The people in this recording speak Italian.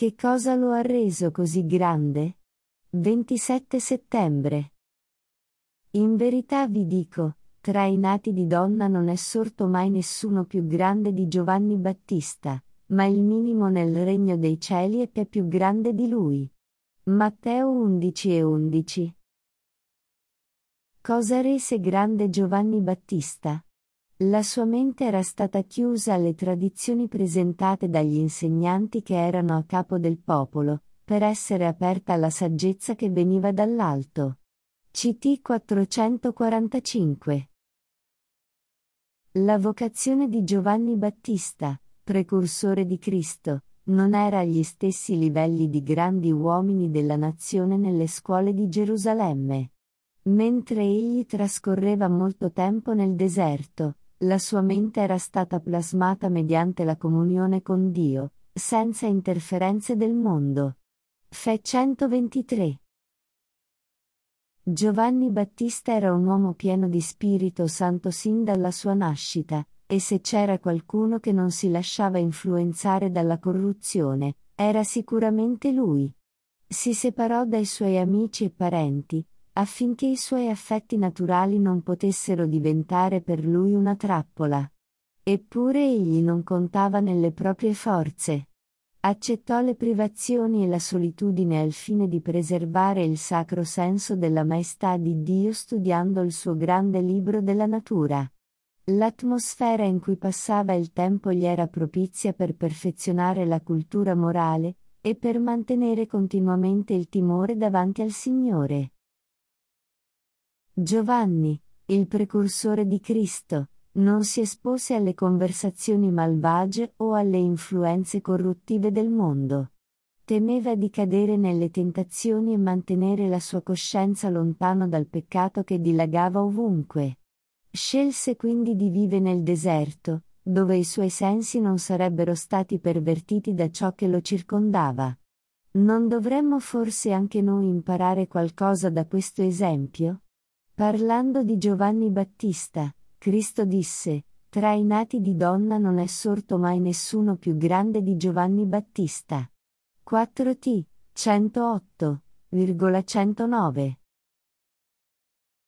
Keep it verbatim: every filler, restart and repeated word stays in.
Che cosa lo ha reso così grande? ventisette settembre. In verità vi dico, tra i nati di donna non è sorto mai nessuno più grande di Giovanni Battista, ma il minimo nel regno dei cieli è più grande di lui. Matteo undici e undici. Cosa rese grande Giovanni Battista? La sua mente era stata chiusa alle tradizioni presentate dagli insegnanti che erano a capo del popolo, per essere aperta alla saggezza che veniva dall'alto. C T quattrocentoquarantacinque. La vocazione di Giovanni Battista, precursore di Cristo, non era agli stessi livelli di grandi uomini della nazione nelle scuole di Gerusalemme. Mentre egli trascorreva molto tempo nel deserto, la sua mente era stata plasmata mediante la comunione con Dio, senza interferenze del mondo. Fe centoventitré. Giovanni Battista era un uomo pieno di Spirito Santo sin dalla sua nascita, e se c'era qualcuno che non si lasciava influenzare dalla corruzione, era sicuramente lui. Si separò dai suoi amici e parenti, affinché i suoi affetti naturali non potessero diventare per lui una trappola. Eppure egli non contava nelle proprie forze. Accettò le privazioni e la solitudine al fine di preservare il sacro senso della maestà di Dio studiando il suo grande libro della natura. L'atmosfera in cui passava il tempo gli era propizia per perfezionare la cultura morale, e per mantenere continuamente il timore davanti al Signore. Giovanni, il precursore di Cristo, non si espose alle conversazioni malvagie o alle influenze corruttive del mondo. Temeva di cadere nelle tentazioni e mantenere la sua coscienza lontano dal peccato che dilagava ovunque. Scelse quindi di vivere nel deserto, dove i suoi sensi non sarebbero stati pervertiti da ciò che lo circondava. Non dovremmo forse anche noi imparare qualcosa da questo esempio? Parlando di Giovanni Battista, Cristo disse: tra i nati di donna non è sorto mai nessuno più grande di Giovanni Battista. quattro T centootto, centonove.